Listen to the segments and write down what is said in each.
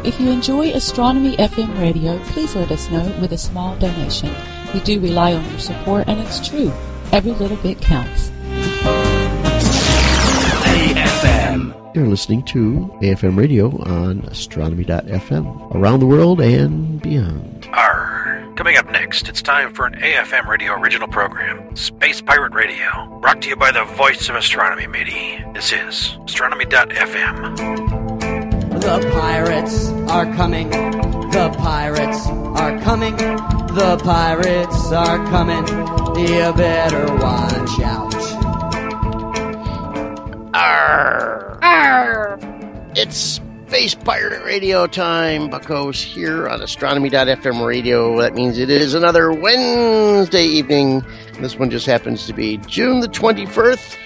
If you enjoy Astronomy FM radio, please let us know with a small donation. We do rely on your support, and it's true. Every little bit counts. AFM. You're listening to AFM radio on Astronomy.fm. Around the world and beyond. Coming up next, it's time for an AFM radio original program, Space Pirate Radio. Brought to you by the voice of astronomy, matey. This is Astronomy.fm. The pirates are coming. The pirates are coming. The pirates are coming. You better watch out. Arr! Arr! It's Space Pirate Radio time, buckos, here on Astronomy.fm radio. That means it is another Wednesday evening. This one just happens to be June the 21st.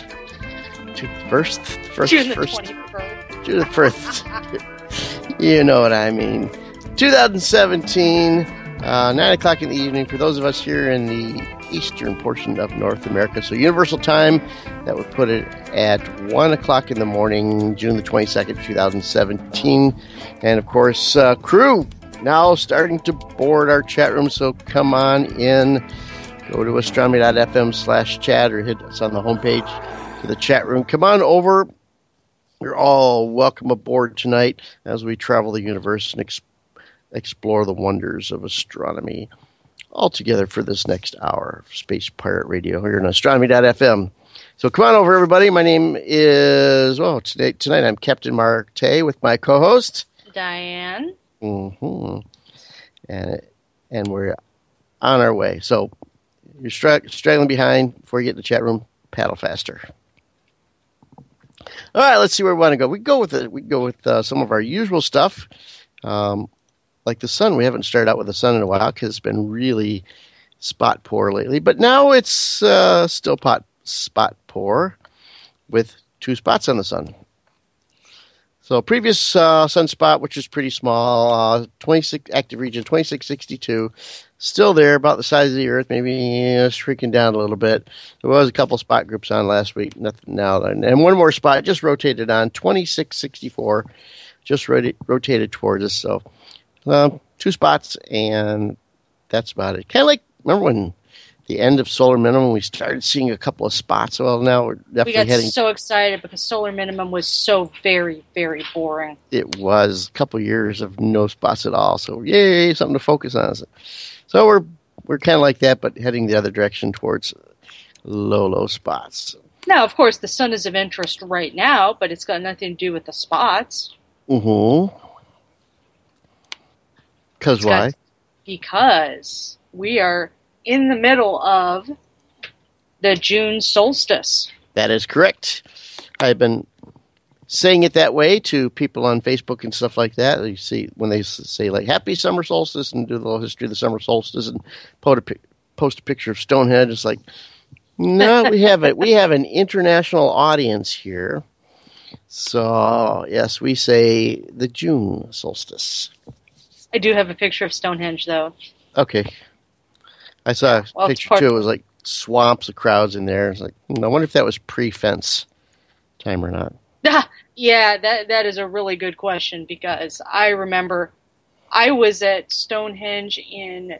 June the 1st. You know what I mean. 2017, 9 o'clock in the evening for those of us here in the eastern portion of North America. So Universal Time, that would put it at 1 o'clock in the morning, June the 22nd, 2017. And of course, crew now starting to board our chat room. So come on in, go to astronomy.fm/chat or hit us on the homepage to the chat room. Come on over. You're all welcome aboard tonight as we travel the universe and explore the wonders of astronomy. All together for this next hour of Space Pirate Radio here on Astronomy.fm. So come on over, everybody. My name is, tonight I'm Captain Mark Tay with my co-host, Diane. Mm-hmm. And we're on our way. So you're straggling behind before you get in the chat room, paddle faster. All right, let's see where we want to go. We go with some of our usual stuff. Like the sun, we haven't started out with the sun in a while because it's been really spot poor lately. But now it's still spot poor with 2 spots on the sun. So previous sunspot, which is pretty small, 26 active region, 2662, still there, about the size of the Earth, maybe shrinking down a little bit. There was a couple spot groups on last week, nothing now. And one more spot just rotated on, 2664, just rotated towards us. So 2 spots, and that's about it. Kind of like, remember when the end of solar minimum, we started seeing a couple of spots? Well, now we're definitely We got so excited because solar minimum was so very, very boring. It was a couple years of no spots at all. So yay, something to focus on. So we're kind of like that, but heading the other direction towards low spots. Now, of course, the sun is of interest right now, but it's got nothing to do with the spots. Mm-hmm. Because why? Because we are in the middle of the June solstice. That is correct. I've been saying it that way to people on Facebook and stuff like that. You see, when they say, like, happy summer solstice and do the little history of the summer solstice and post a picture of Stonehenge, it's like, no, we have an international audience here. So, yes, we say the June solstice. I do have a picture of Stonehenge, though. Okay. I saw a picture, too. It was like swamps of crowds in there. It's like, I wonder if that was pre-fence time or not. Yeah, that is a really good question, because I remember I was at Stonehenge in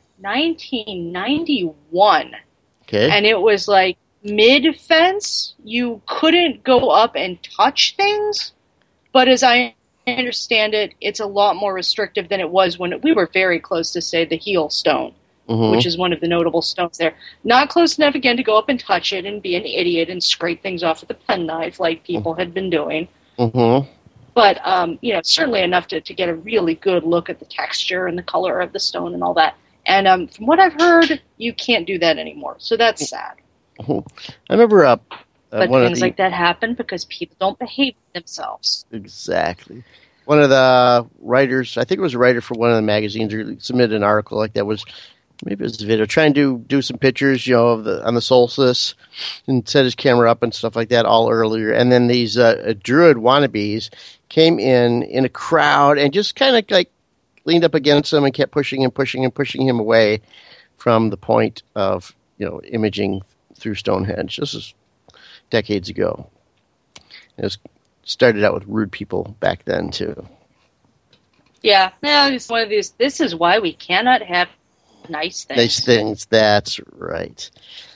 1991. Okay. And it was like mid-fence. You couldn't go up and touch things. But as I understand it, it's a lot more restrictive than it was when we were very close to, say, the heel stone, which is one of the notable stones there. Not close enough, again, to go up and touch it and be an idiot and scrape things off with a penknife like people had been doing. Mm-hmm. But, certainly enough to get a really good look at the texture and the color of the stone and all that. And from what I've heard, you can't do that anymore. So that's sad. I remember but things like that happen because people don't behave themselves. Exactly. One of the writers, I think it was a writer for one of the magazines, submitted an article like that. Maybe it was a video, trying to do some pictures, on the solstice, and set his camera up and stuff like that all earlier. And then these Druid wannabes came in a crowd and just kind of like leaned up against him and kept pushing him away from the point of imaging through Stonehenge. This is decades ago. It started out with rude people back then too. Yeah, it's one of these. This is why we cannot have nice things. Nice things, that's right.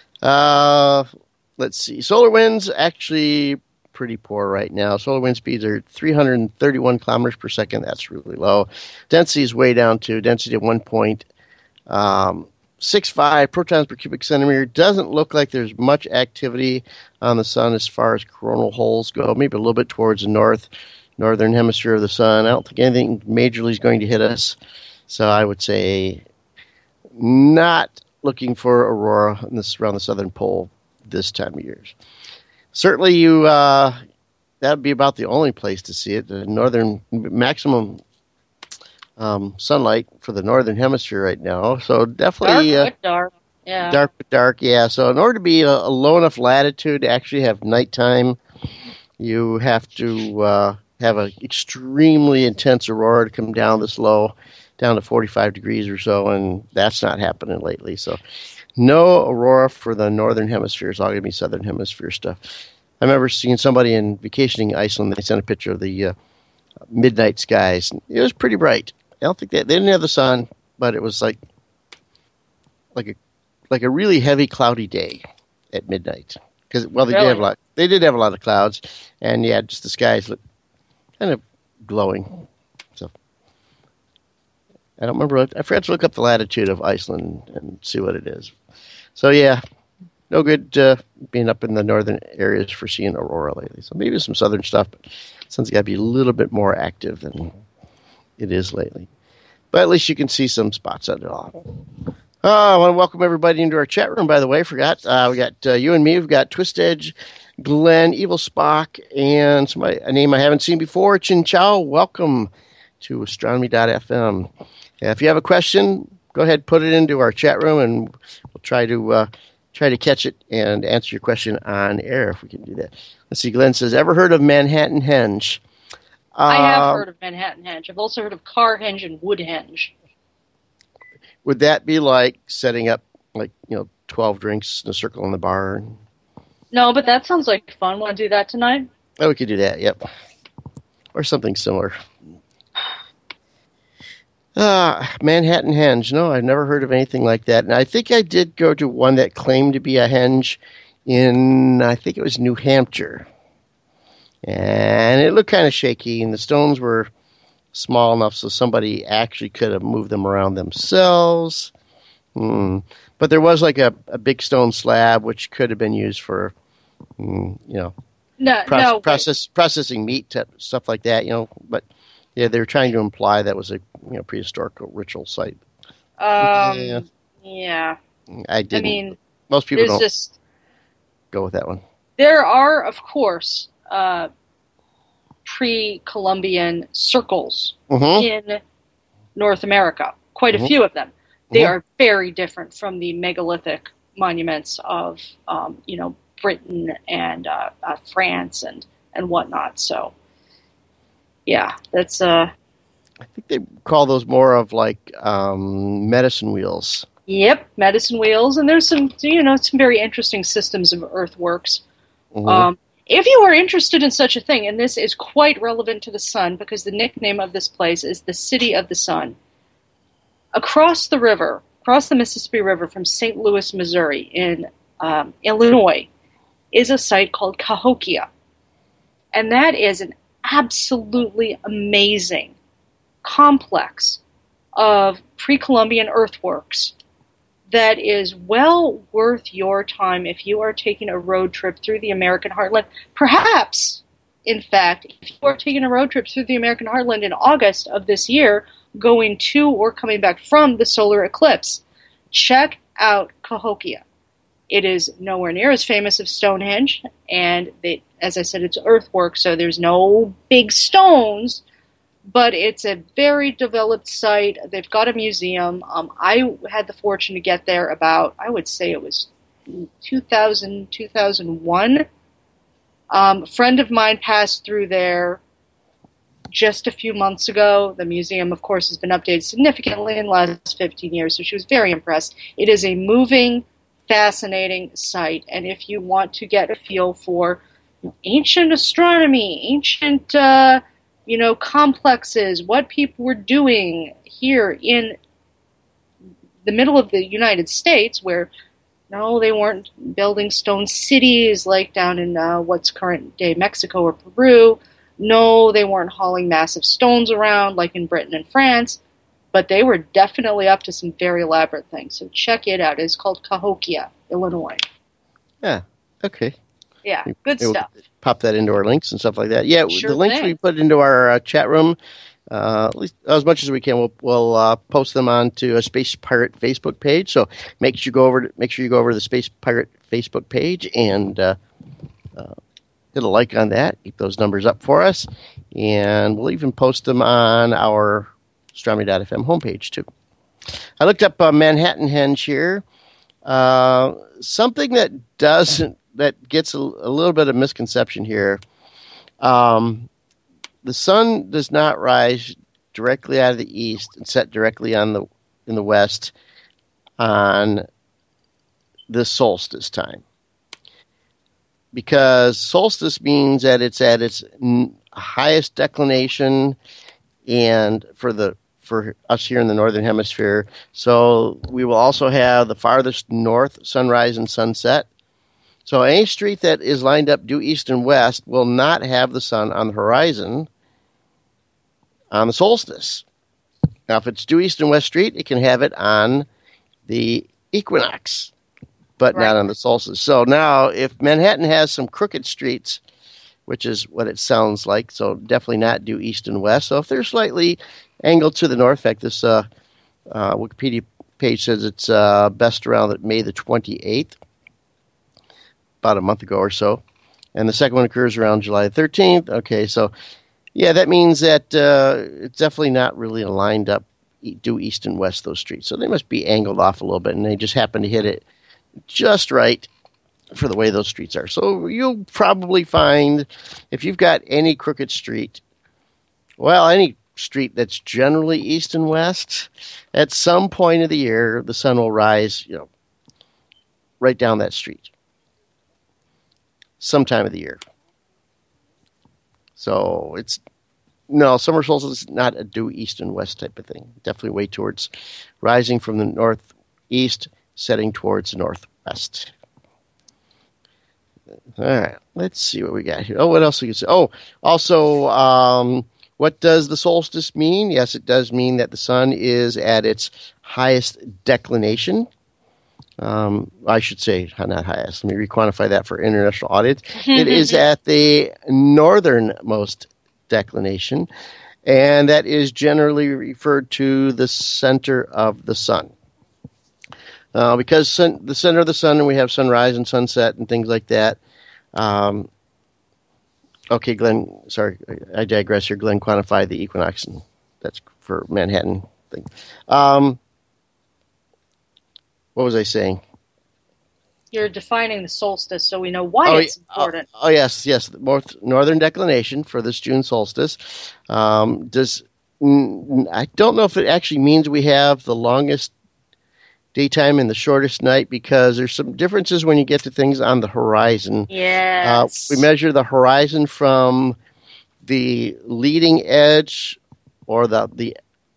Let's see. Solar winds actually pretty poor right now. Solar wind speeds are 331 kilometers per second. That's really low. Density is way down to density of 1.65 protons per cubic centimeter. Doesn't look like there's much activity on the sun as far as coronal holes go. Maybe a little bit towards the northern hemisphere of the sun. I don't think anything majorly is going to hit us. So I would say not looking for aurora around the southern pole this time of year. Certainly, that would be about the only place to see it. The northern maximum sunlight for the northern hemisphere right now. So definitely dark. Yeah. Dark but dark. Yeah. So in order to be a low enough latitude to actually have nighttime, you have to have an extremely intense aurora to come down this low, down to 45 degrees or so, and that's not happening lately. So no aurora for the northern hemisphere. It's all going to be southern hemisphere stuff. I remember seeing somebody in vacationing Iceland. They sent a picture of the midnight skies. It was pretty bright. I don't think they didn't have the sun, but it was like a really heavy cloudy day at midnight. Because they did have a lot. They did have a lot of clouds, and yeah, just the skies looked kind of glowing. So I don't remember. I forgot to look up the latitude of Iceland and see what it is. So yeah, no good being up in the northern areas for seeing aurora lately. So maybe some southern stuff, but sun's got to be a little bit more active than it is lately. But at least you can see some spots of it all. I want to welcome everybody into our chat room, by the way. I forgot. We got you and me. We've got Twist Edge, Glenn, Evil Spock, and a name I haven't seen before, Chin Chow. Welcome to astronomy.fm. If you have a question, go ahead, put it into our chat room, and we'll try to catch it and answer your question on air if we can do that. Let's see. Glenn says, ever heard of Manhattan Henge? I have heard of Manhattan Henge. I've also heard of Car Henge and Wood Henge. Would that be like setting up 12 drinks in a circle in the bar? No, but that sounds like fun. Want to do that tonight? Oh, we could do that, yep. Or something similar. Manhattan Henge. No, I've never heard of anything like that. And I think I did go to one that claimed to be a henge in, I think it was New Hampshire. And it looked kind of shaky, and the stones were small enough so somebody actually could have moved them around themselves. But there was like a big stone slab which could have been used for, processing meat, stuff like that. But yeah, they were trying to imply that was a prehistoric ritual site. Yeah. I didn't. I mean, most people don't go with that one. There are, of course, pre-Columbian circles in North America. Quite a few of them. They are very different from the megalithic monuments of, Britain and France and whatnot. So, yeah, that's. I think they call those more of like medicine wheels. Yep, medicine wheels, and there's some very interesting systems of earthworks. If you are interested in such a thing, and this is quite relevant to the sun because the nickname of this place is the City of the Sun. Across the Mississippi River from St. Louis, Missouri in Illinois is a site called Cahokia. And that is an absolutely amazing complex of pre-Columbian earthworks that is well worth your time if you are taking a road trip through the American heartland. Perhaps, in fact, if you are taking a road trip through the American heartland in August of this year, going to or coming back from the solar eclipse, check out Cahokia. It is nowhere near as famous as Stonehenge, and as I said, it's earthwork, so there's no big stones, but it's a very developed site. They've got a museum. I had the fortune to get there about, I would say it was 2000, 2001. A friend of mine passed through there just a few months ago. The museum, of course, has been updated significantly in the last 15 years, so she was very impressed. It is a moving, fascinating site, and if you want to get a feel for ancient astronomy, ancient complexes, what people were doing here in the middle of the United States, where no, they weren't building stone cities like down in what's current-day Mexico or Peru. No, they weren't hauling massive stones around like in Britain and France, but they were definitely up to some very elaborate things. So check it out. It's called Cahokia, Illinois. Yeah, okay. Yeah, good stuff. Pop that into our links and stuff like that. Yeah, Sure the links thing. we put into our chat room, at least as much as we can, we'll post them onto a Space Pirate Facebook page. So make sure you go over to the Space Pirate Facebook page and hit a like on that. Keep those numbers up for us, and we'll even post them on our Astronomy.fm homepage too. I looked up Manhattan Henge here. Something that gets a little bit of misconception here. The sun does not rise directly out of the east and set directly in the west on the solstice time, because solstice means that it's at its highest declination, and for us here in the northern hemisphere, so we will also have the farthest north sunrise and sunset. So any street that is lined up due east and west will not have the sun on the horizon on the solstice. Now, if it's due east and west street, it can have it on the equinox, but not on the solstice. So now, if Manhattan has some crooked streets, which is what it sounds like, so definitely not due east and west. So if they're slightly angled to the north, in fact, this Wikipedia page says it's best around May the 28th. About a month ago or so. And the second one occurs around July 13th. Okay, so, yeah, that means that it's definitely not really lined up due east and west, those streets. So they must be angled off a little bit, and they just happen to hit it just right for the way those streets are. So you'll probably find, if you've got any crooked street, well, any street that's generally east and west, at some point of the year, the sun will rise, right down that street. Sometime of the year. So summer solstice is not a due east and west type of thing. Definitely way towards rising from the northeast, setting towards the northwest. All right, let's see what we got here. Oh, what else we can say? Oh, also, what does the solstice mean? Yes, it does mean that the sun is at its highest declination. I should say not highest. Let me requantify that for international audience. It is at the northernmost declination, and that is generally referred to the center of the sun. Because the center of the sun, and we have sunrise and sunset and things like that. Okay, Glenn, sorry, I digress here. Glenn quantified the equinox, and that's for Manhattan thing. What was I saying? You're defining the solstice, so we know why it's important. Yes. The northern declination for this June solstice. I don't know if it actually means we have the longest daytime and the shortest night, because there's some differences when you get to things on the horizon. Yes. We measure the horizon from the leading edge, or the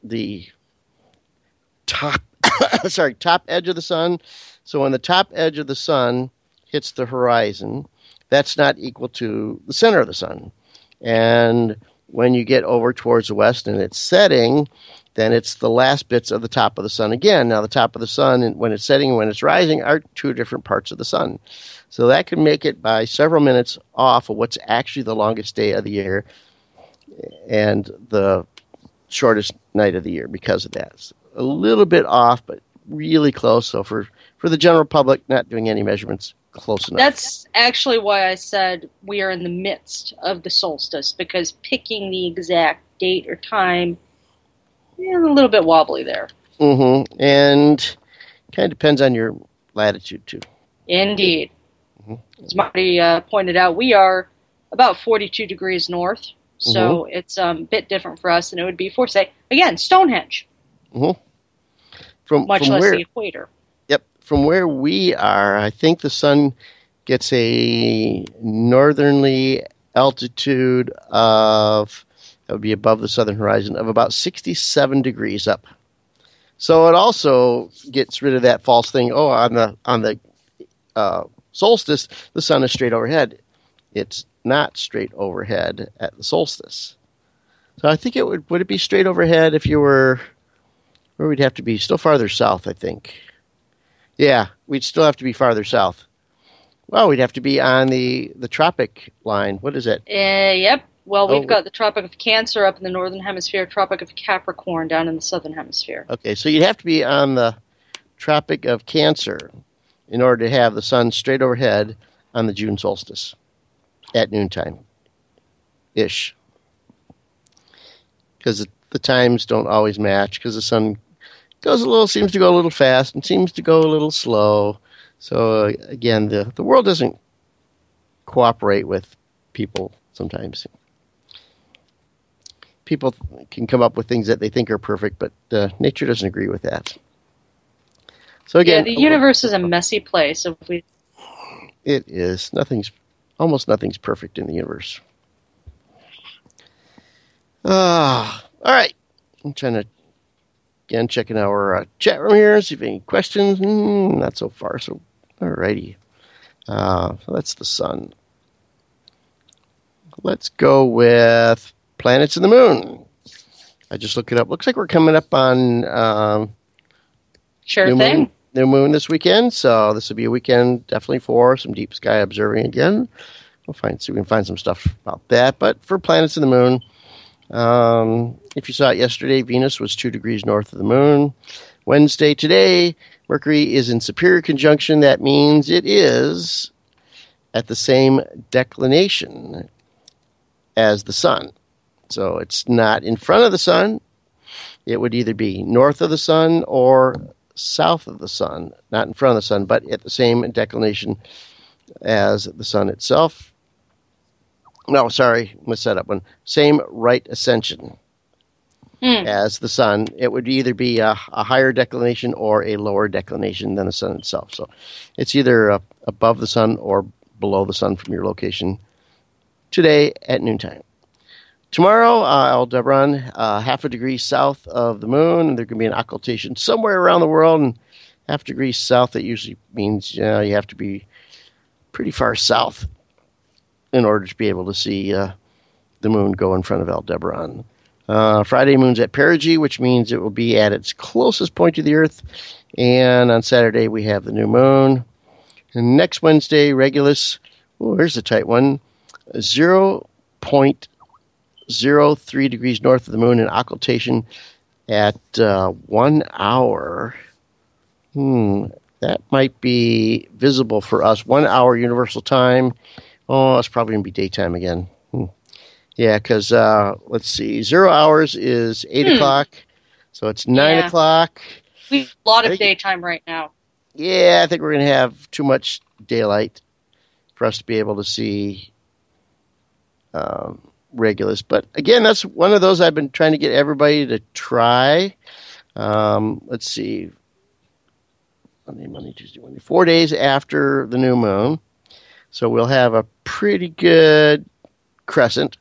top top edge of the sun. So when the top edge of the sun hits the horizon, that's not equal to the center of the sun. And when you get over towards the west and it's setting, then it's the last bits of the top of the sun again. Now, the top of the sun, when it's setting and when it's rising, are two different parts of the sun. So that can make it by several minutes off of what's actually the longest day of the year and the shortest night of the year because of that. It's a little bit off, but really close. So for the general public, not doing any measurements, close enough. That's actually why I said we are in the midst of the solstice, because picking the exact date or time is a little bit wobbly there. Mm-hmm. And kind of depends on your latitude, too. Indeed. Mm-hmm. As Marty pointed out, we are about 42 degrees north, so it's a bit different for us than it would be for, say, again, Stonehenge. Mm-hmm. Much less the equator. Yep. From where we are, I think the sun gets a northerly altitude of that would be above the southern horizon, of about 67 degrees up. So it also gets rid of that false thing. Oh, on the solstice, the sun is straight overhead. It's not straight overhead at the solstice. So I think it would it be straight overhead if you were, where we'd have to be? Still farther south, I think. Yeah, we'd still have to be farther south. Well, we'd have to be on the tropic line. What is it? Yep. Well, we've got the Tropic of Cancer up in the northern hemisphere, Tropic of Capricorn down in the southern hemisphere. Okay, so you'd have to be on the Tropic of Cancer in order to have the sun straight overhead on the June solstice at noontime-ish. Because the times don't always match, because the sun seems to go a little fast and seems to go a little slow. So, again, the world doesn't cooperate with people sometimes. People can come up with things that they think are perfect, but nature doesn't agree with that. So again, the universe is a messy place. It is. Almost nothing's perfect in the universe. All right. I'm trying to, again, checking our chat room here, see if any questions. Not so far. So, all righty. So that's the sun. Let's go with planets and the moon. I just looked it up. Looks like we're coming up on new moon this weekend. So this will be a weekend definitely for some deep sky observing again. See if we can find some stuff about that. But for planets and the moon, if you saw it yesterday, Venus was 2 degrees north of the moon. Wednesday today, Mercury is in superior conjunction. That means it is at the same declination as the sun. So it's not in front of the sun. It would either be north of the sun or south of the sun. Not in front of the sun, but at the same declination as the sun itself. No, sorry, missed that up one. Same right ascension as the sun. It would either be a higher declination or a lower declination than the sun itself. So it's either above the sun or below the sun from your location today at noontime. Tomorrow, Aldebaran, half a degree south of the moon, and there can be an occultation somewhere around the world. And half a degree south, that usually means you have to be pretty far south in order to be able to see the moon go in front of Aldebaran. Friday, moon's at perigee, which means it will be at its closest point to the Earth. And on Saturday, we have the new moon. And next Wednesday, Regulus, here's a tight one, 0.03 degrees north of the moon, and occultation at 1 hour. That might be visible for us. 1 hour universal time. Oh, it's probably going to be daytime again. Yeah, because, let's see, 0 hours is 8 o'clock, so it's 9 o'clock. We have a lot of daytime right now. Yeah, I think we're going to have too much daylight for us to be able to see Regulus. But, again, that's one of those I've been trying to get everybody to try. Let's see. Monday, Tuesday, Wednesday. 4 days after the new moon. So we'll have a pretty good crescent.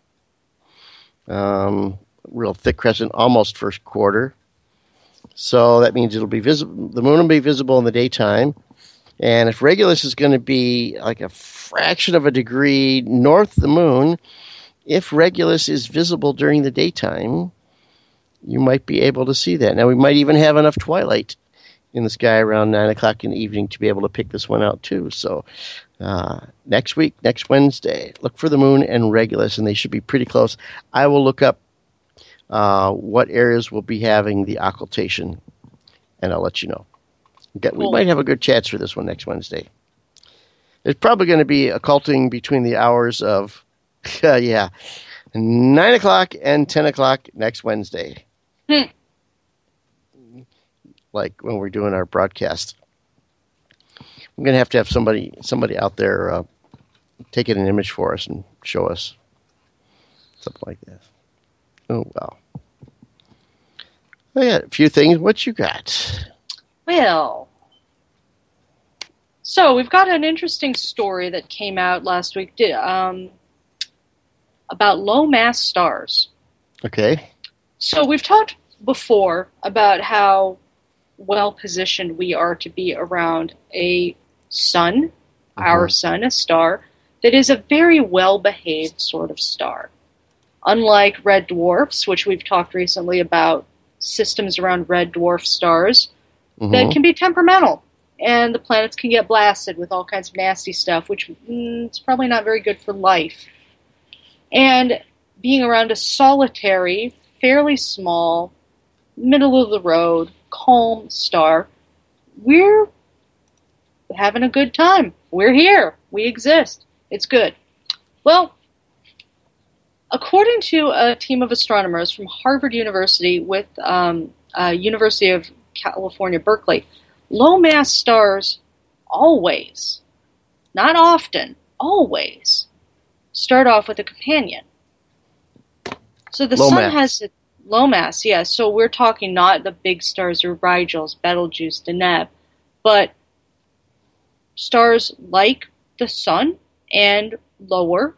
Real thick crescent, almost first quarter. So that means it'll be visible. The moon will be visible in the daytime. And if Regulus is going to be like a fraction of a degree north of the moon, if Regulus is visible during the daytime, you might be able to see that. Now, we might even have enough twilight in the sky around 9 o'clock in the evening to be able to pick this one out, too. So next week, next Wednesday, look for the moon and Regulus, and they should be pretty close. I will look up what areas will be having the occultation, and I'll let you know. We might have a good chance for this one next Wednesday. There's probably going to be occulting between the hours of 9 o'clock and 10 o'clock next Wednesday. Like when we're doing our broadcast. I'm going to have somebody out there take an image for us and show us. Something like that. Oh, well. I got a few things. What you got? Well, so we've got an interesting story that came out last week about low-mass stars. Okay. So we've talked before about how well positioned we are to be around a sun, our sun, a star, that is a very well-behaved sort of star. Unlike red dwarfs, which we've talked recently about systems around red dwarf stars that can be temperamental, and the planets can get blasted with all kinds of nasty stuff, which is probably not very good for life. And being around a solitary, fairly small, middle-of-the-road, calm star, we're having a good time. We're here. We exist. It's good. Well, according to a team of astronomers from Harvard University with University of California, Berkeley, low-mass stars always, not often, always, start off with a companion. So the sun has a low mass, yes. So we're talking not the big stars or Rigels, Betelgeuse, Deneb, but stars like the sun and lower.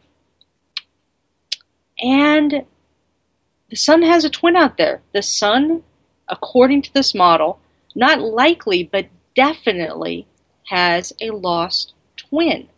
And the sun has a twin out there. The sun, according to this model, not likely, but definitely has a lost twin.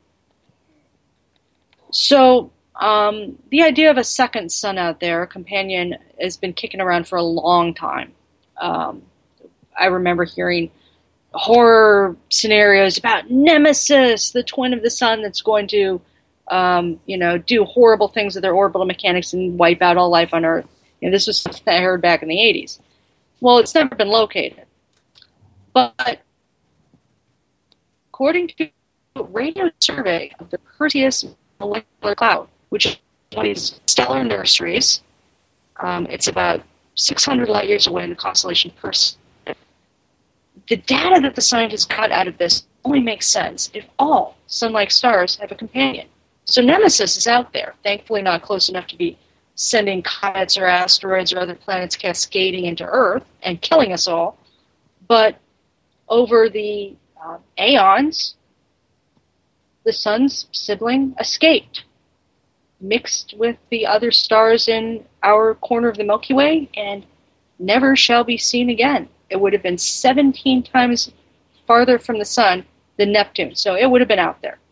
So the idea of a second sun out there, a companion, has been kicking around for a long time. I remember hearing horror scenarios about Nemesis, the twin of the sun that's going to, do horrible things with their orbital mechanics and wipe out all life on Earth. This was something I heard back in the 80s. Well, it's never been located. But according to a radio survey of the Perseus molecular cloud, which studies stellar nurseries, it's about 600 light years away in the constellation Perseus. The data that the scientists got out of this only makes sense if all sun-like stars have a companion. So Nemesis is out there, thankfully not close enough to be sending comets or asteroids or other planets cascading into Earth and killing us all. But over the aeons, the sun's sibling escaped, mixed with the other stars in our corner of the Milky Way, and never shall be seen again. It would have been 17 times farther from the sun than Neptune, so it would have been out there.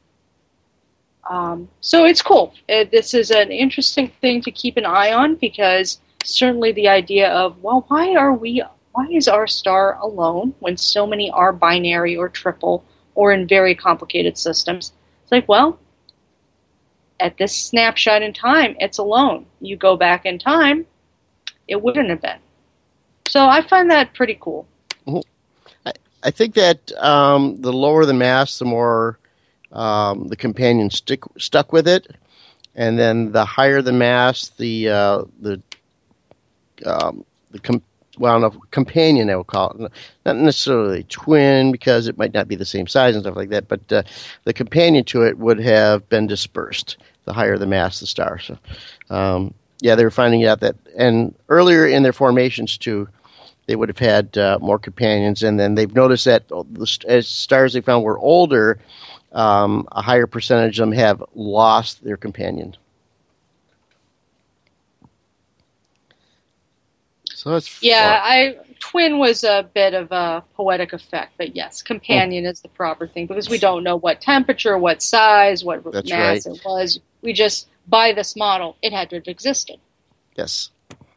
So it's cool. This is an interesting thing to keep an eye on, because certainly the idea of, well, why is our star alone when so many are binary or triple or in very complicated systems? It's like, well, at this snapshot in time, it's alone. You go back in time, it wouldn't have been. So I find that pretty cool. I think that the lower the mass, the more the companion stuck with it, and then the higher the mass, the companion, I would call it, not necessarily twin, because it might not be the same size and stuff like that, but the companion to it would have been dispersed. The higher the mass, the star. So, they were finding out that, and earlier in their formations too, they would have had more companions, and then they've noticed that as stars they found were older, a higher percentage of them have lost their companion. So that's twin was a bit of a poetic effect, but yes, companion is the proper thing, because we don't know what temperature, what size, what mass it was. We just, by this model, it had to have existed. Yes.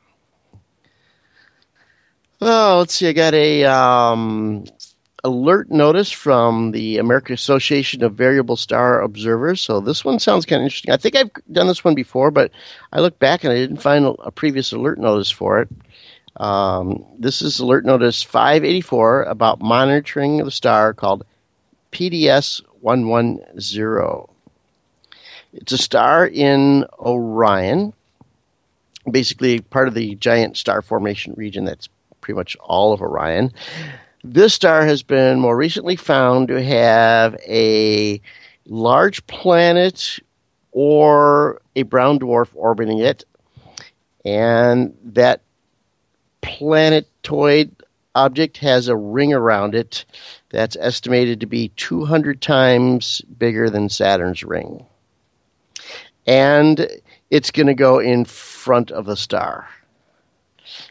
Well, let's see. I got a alert notice from the American Association of Variable Star Observers. So this one sounds kind of interesting. I think I've done this one before, but I looked back and I didn't find a previous alert notice for it. This is alert notice 584 about monitoring the star called PDS 110. It's a star in Orion, basically part of the giant star formation region that's pretty much all of Orion. This star has been more recently found to have a large planet or a brown dwarf orbiting it, and that planetoid object has a ring around it that's estimated to be 200 times bigger than Saturn's ring. And it's going to go in front of the star.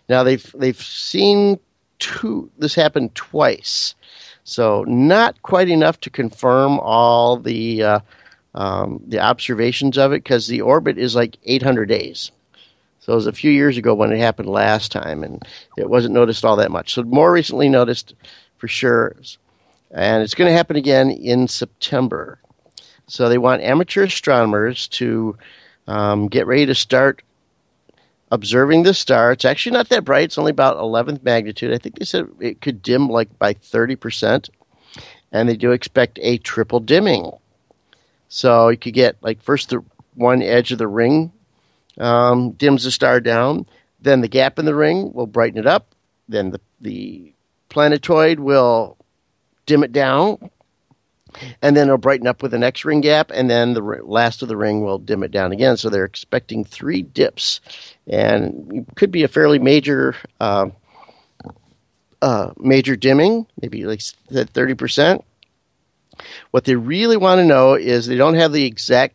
Now they've seen this happen twice, so not quite enough to confirm all the observations of it, because the orbit is like 800 days. So it was a few years ago when it happened last time, and it wasn't noticed all that much. So more recently noticed for sure, and it's going to happen again in September. So they want amateur astronomers to get ready to start observing the star. It's actually not that bright. It's only about 11th magnitude. I think they said it could dim like by 30%, and they do expect a triple dimming. So you could get like first the one edge of the ring dims the star down, then the gap in the ring will brighten it up, then the planetoid will dim it down, and then it'll brighten up with the next ring gap, and then the last of the ring will dim it down again. So they're expecting 3 dips, and it could be a fairly major dimming, maybe like 30%. What they really want to know is they don't have the exact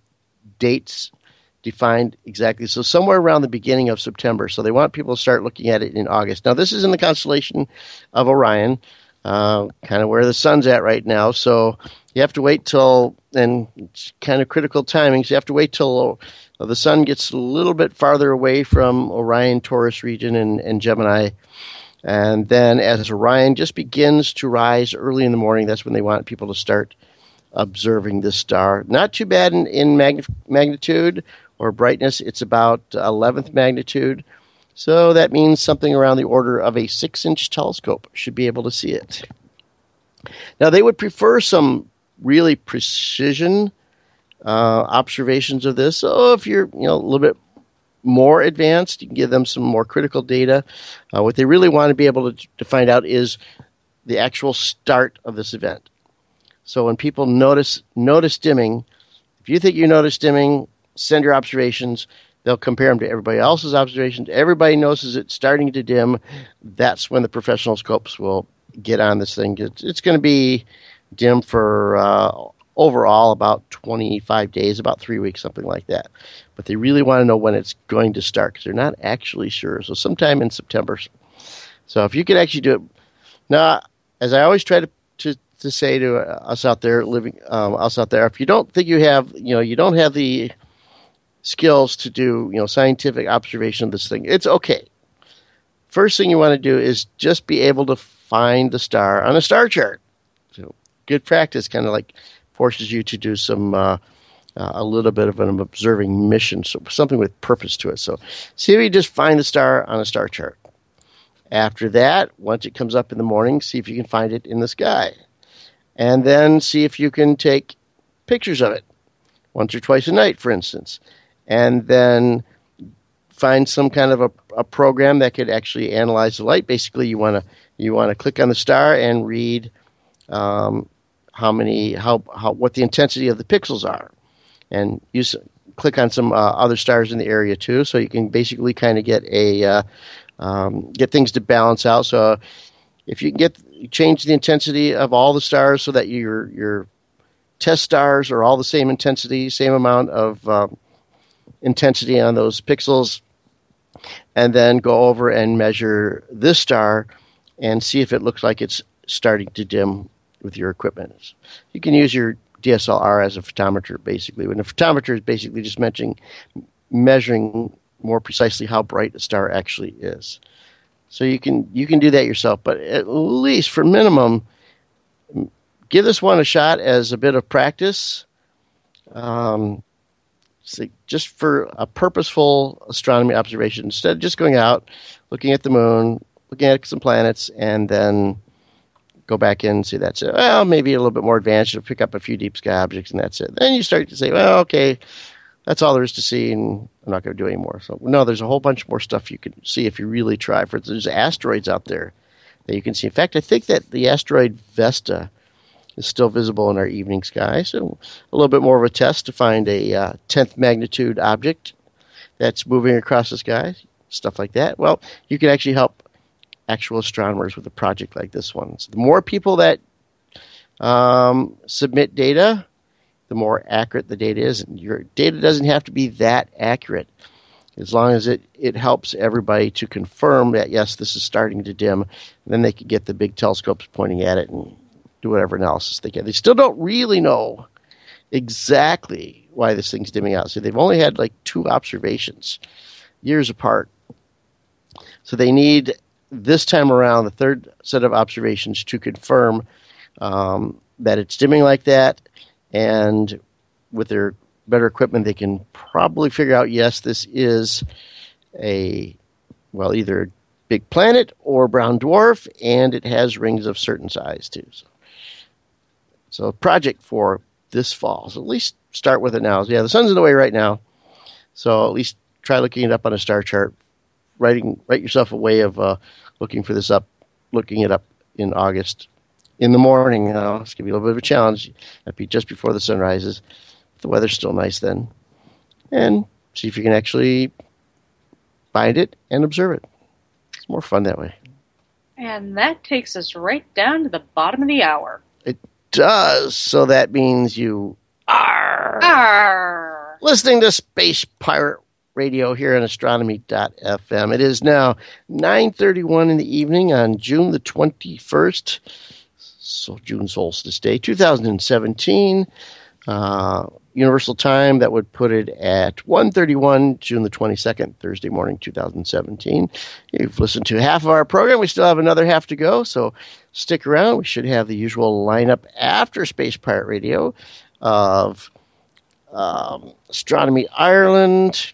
dates defined exactly. So somewhere around the beginning of September. So they want people to start looking at it in August. Now, this is in the constellation of Orion, kind of where the sun's at right now. So you have to wait till, and it's kind of critical timing, so you have to wait till the sun gets a little bit farther away from Orion, Taurus region, and Gemini. And then as Orion just begins to rise early in the morning, that's when they want people to start observing this star. Not too bad in magnitude or brightness. It's about 11th magnitude. So that means something around the order of a 6-inch telescope should be able to see it. Now, they would prefer some really precision observations of this. So if you're a little bit more advanced, you can give them some more critical data. What they really want to be able to find out is the actual start of this event. So when people notice dimming, if you think you notice dimming, send your observations. They'll compare them to everybody else's observations. Everybody notices it starting to dim. That's when the professional scopes will get on this thing. It's going to be dim for overall about 25 days, about 3 weeks, something like that. But they really want to know when it's going to start because they're not actually sure. So sometime in September. So if you could actually do it. Now, as I always try to say to us out there, if you don't think you have the skills to do, scientific observation of this thing, it's okay. First thing you want to do is just be able to find the star on a star chart. So good practice kind of like forces you to do some a little bit of an observing mission, so something with purpose to it. So see if you just find the star on a star chart. After that, once it comes up in the morning, see if you can find it in the sky. And then see if you can take pictures of it once or twice a night, for instance. And then find some kind of a program that could actually analyze the light. Basically, you want to click on the star and read what the intensity of the pixels are, and click on some other stars in the area too. So you can basically kind of get get things to balance out. So if you can change the intensity of all the stars so that your test stars are all the same intensity, same amount of intensity on those pixels, and then go over and measure this star and see if it looks like it's starting to dim with your equipment. You can use your DSLR as a photometer, basically. And a photometer is basically just measuring more precisely how bright a star actually is. So you can do that yourself, but at least for minimum, give this one a shot as a bit of practice. Just for a purposeful astronomy observation, instead of just going out, looking at the moon, looking at some planets, and then go back in and see that's it. Well, maybe a little bit more advanced, you'll pick up a few deep sky objects, and that's it. Then you start to say, well, okay, that's all there is to see, and I'm not going to do any more. So, no, there's a whole bunch more stuff you can see if you really try. There's asteroids out there that you can see. In fact, I think that the asteroid Vesta is still visible in our evening sky. So a little bit more of a test to find a 10th magnitude object that's moving across the sky, stuff like that. Well, you can actually help actual astronomers with a project like this one. So the more people that submit data, the more accurate the data is. And your data doesn't have to be that accurate. as long as it helps everybody to confirm that, yes, this is starting to dim. And then they can get the big telescopes pointing at it and do whatever analysis they can. They still don't really know exactly why this thing's dimming out. So they've only had like 2 observations, years apart. So they need, this time around, the third set of observations to confirm that it's dimming like that. And with their better equipment, they can probably figure out, yes, this is either a big planet or brown dwarf, and it has rings of certain size too. So a project for this fall. So at least start with it now. Yeah, the sun's in the way right now. So at least try looking it up on a star chart. Write yourself a way of looking it up in August in the morning. It's going to be a little bit of a challenge. That'd be just before the sun rises. The weather's still nice then. And see if you can actually find it and observe it. It's more fun that way. And that takes us right down to the bottom of the hour. It does. So that means you are listening to Space Pirate Radio here on astronomy.fm. It is now 9:31 in the evening on June the 21st, so June solstice day, 2017. Universal time, that would put it at 1:31, June the 22nd, Thursday morning, 2017. You've listened to half of our program. We still have another half to go, so stick around. We should have the usual lineup after Space Pirate Radio of Astronomy Ireland,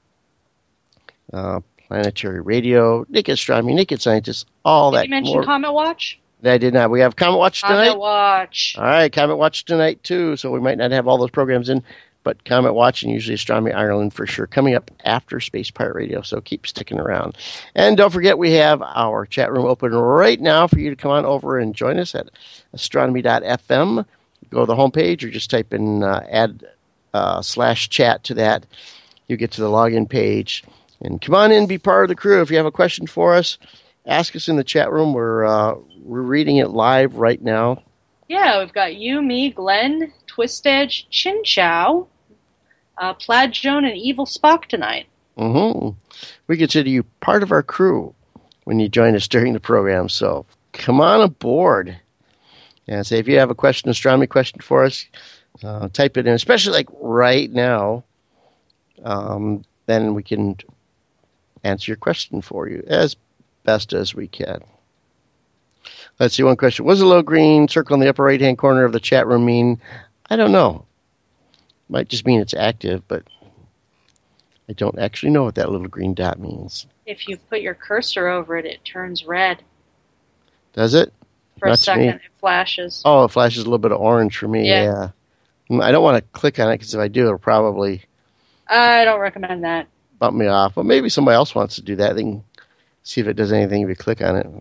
Planetary Radio, Naked Astronomy, Naked Scientists, all that. Did you mention Comet Watch? I did not. We have Comet Watch tonight. Comet Watch. All right, Comet Watch tonight too. So we might not have all those programs in, but Comet Watch and usually Astronomy Ireland for sure coming up after Space Pirate Radio. So keep sticking around. And don't forget, we have our chat room open right now for you to come on over and join us at astronomy.fm. Go to the homepage or just type in add /chat to that. You get to the login page. And come on in, be part of the crew. If you have a question for us, ask us in the chat room. We're reading it live right now. Yeah, we've got you, me, Glenn, Twist Edge, Chin Chow, Plaid Joan, and Evil Spock tonight. Mm-hmm. We consider you part of our crew when you join us during the program. So come on aboard. And say if you have a question, astronomy question for us, type it in, especially like right now. Then we can answer your question for you as best as we can. Let's see, one question. What does the little green circle in the upper right-hand corner of the chat room mean? I don't know. Might just mean it's active, but I don't actually know what that little green dot means. If you put your cursor over it, it turns red. Does it? For a second, it flashes. Oh, it flashes a little bit of orange for me, yeah. I don't want to click on it, because if I do, it'll probably... I don't recommend that. Bump me off. But maybe somebody else wants to do that. They can see if it does anything if you click on it.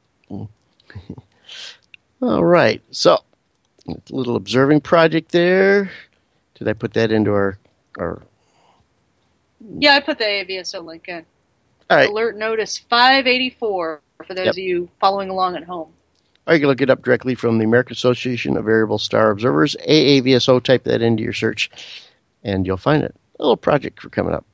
All right. So, a little observing project there. Did I put that into our... Yeah, I put the AVSO link in. All right. Alert notice 584 for those of you following along at home. Or you can look it up directly from the American Association of Variable Star Observers, AAVSO. Type that into your search, and you'll find it. A little project for coming up.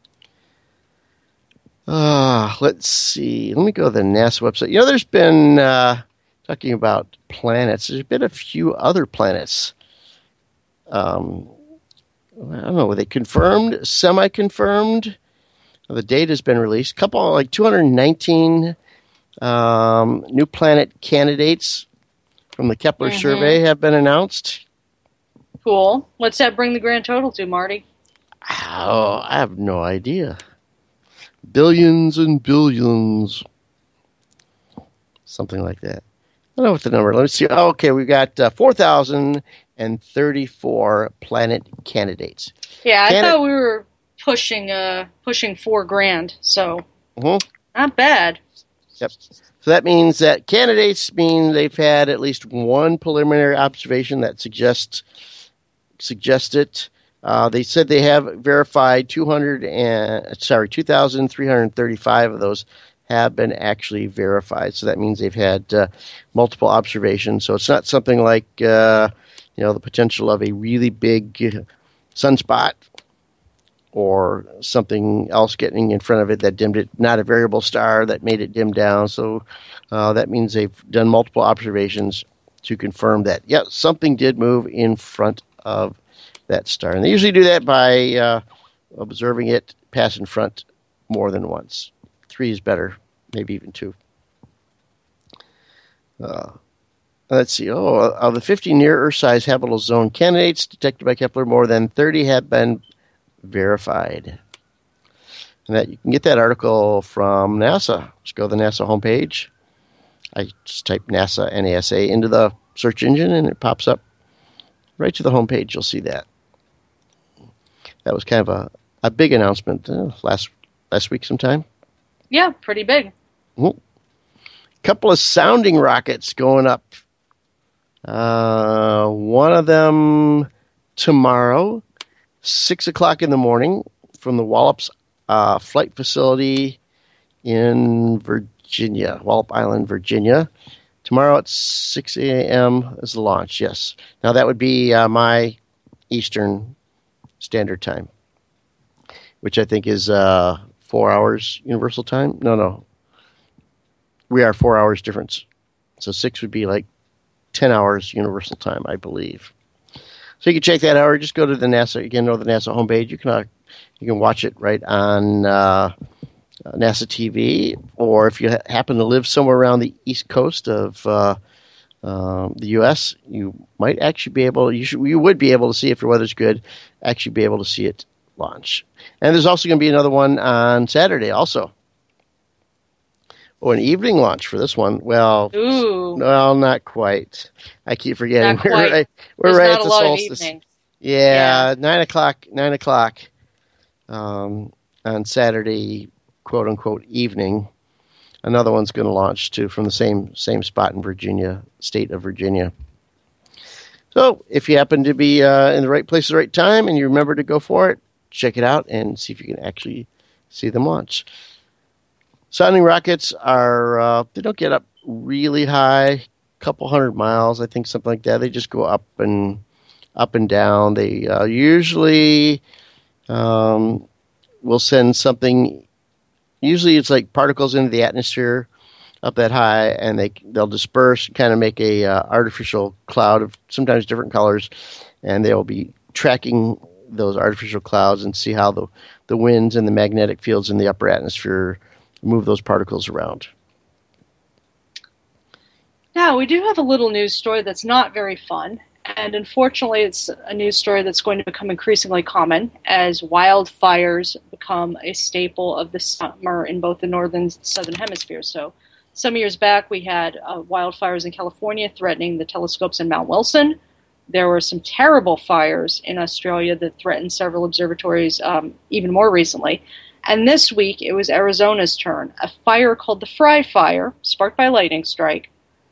Let's see. Let me go to the NASA website. You know, there's been, talking about planets, there's been a few other planets. I don't know, were they confirmed, semi-confirmed? The date has been released. A couple, like 219 new planet candidates from the Kepler survey have been announced. Cool. What's that bring the grand total to, Marty? Oh, I have no idea. Billions and billions. Something like that. I don't know what the number. Let's see. Oh, okay, we got 4,034 planet candidates. Yeah, I thought we were pushing $4,000, so not bad. Yep. So that means that candidates mean they've had at least one preliminary observation that suggests it. They said they have verified 2,335 of those have been actually verified. So that means they've had multiple observations. So it's not something like the potential of a really big sunspot or something else getting in front of it that dimmed it, not a variable star that made it dim down. So that means they've done multiple observations to confirm that, something did move in front of that star. And they usually do that by observing it pass in front more than once. 3 is better, maybe even 2. Let's see. Of the 50 near-Earth-size habitable zone candidates detected by Kepler, more than 30 have been verified. And that you can get that article from NASA. Just go to the NASA homepage. I just type NASA, NASA into the search engine, and it pops up right to the homepage. You'll see that. That was kind of a big announcement last week sometime. Yeah, pretty big. Mm-hmm. Couple of sounding rockets going up. One of them tomorrow, 6 o'clock in the morning, from the Wallops Flight Facility in Virginia, Wallop Island, Virginia. Tomorrow at 6 a.m. is the launch, yes. Now that would be my Eastern Standard Time, which I think is 4 hours Universal Time. No. We are 4 hours difference. So 6 would be like 10 hours Universal Time, I believe. So you can check that out, or just go to the NASA, again, the NASA homepage. You can watch it right on NASA TV, or if you happen to live somewhere around the East Coast of the U.S., you might actually be able, you would be able to see, if your weather's good, actually be able to see it launch. And there's also going to be another one on Saturday also. Oh, an evening launch for this one. Well, not quite. I keep forgetting. We're right at the solstice. Yeah, 9 o'clock on Saturday, quote unquote evening. Another one's going to launch too from the same spot in Virginia, state of Virginia. So if you happen to be in the right place at the right time and you remember to go for it, check it out and see if you can actually see them launch. Sounding rockets are, they don't get up really high, a couple 100 miles, I think, something like that. They just go up and down. They usually will send something, usually it's like particles into the atmosphere up that high, and they'll disperse, kind of make a artificial cloud of sometimes different colors, and they'll be tracking those artificial clouds and see how the winds and the magnetic fields in the upper atmosphere move those particles around. Now, we do have a little news story that's not very fun, and unfortunately it's a news story that's going to become increasingly common as wildfires become a staple of the summer in both the northern and southern hemispheres. So some years back we had wildfires in California threatening the telescopes in Mount Wilson. There were some terrible fires in Australia that threatened several observatories even more recently. And this week, it was Arizona's turn. A fire called the Fry Fire, sparked by a lightning strike,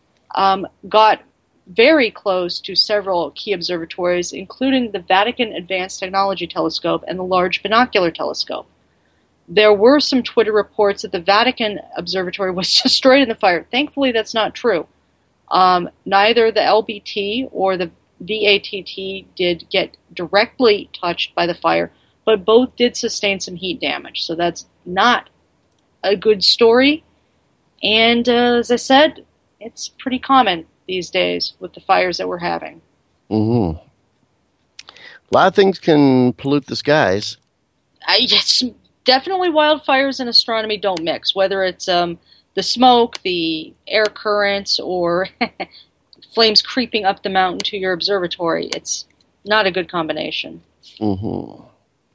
got very close to several key observatories, including the Vatican Advanced Technology Telescope and the Large Binocular Telescope. There were some Twitter reports that the Vatican Observatory was destroyed in the fire. Thankfully, that's not true. Neither the LBT or the VATT did get directly touched by the fire, but both did sustain some heat damage. So that's not a good story. And as I said, it's pretty common these days with the fires that we're having. Mm-hmm. A lot of things can pollute the skies. Yes, definitely wildfires and astronomy don't mix, whether it's the smoke, the air currents, or flames creeping up the mountain to your observatory. It's not a good combination. Mm-hmm.